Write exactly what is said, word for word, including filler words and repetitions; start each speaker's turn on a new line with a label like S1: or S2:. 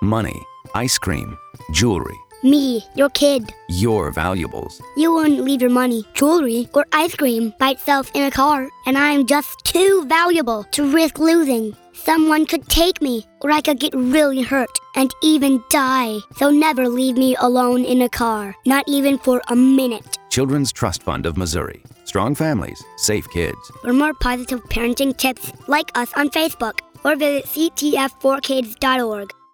S1: money, ice cream, jewelry,
S2: Me, your kid.
S1: your valuables.
S2: You wouldn't leave your money, jewelry, or ice cream by itself in a car, and I'm just too valuable to risk losing. Someone could take me, or I could get really hurt and even die. So never leave me alone in a car, not even for a minute.
S1: Children's Trust Fund of Missouri. Strong families, safe kids.
S2: For more positive parenting tips, like us on Facebook or visit c t f four kids dot org.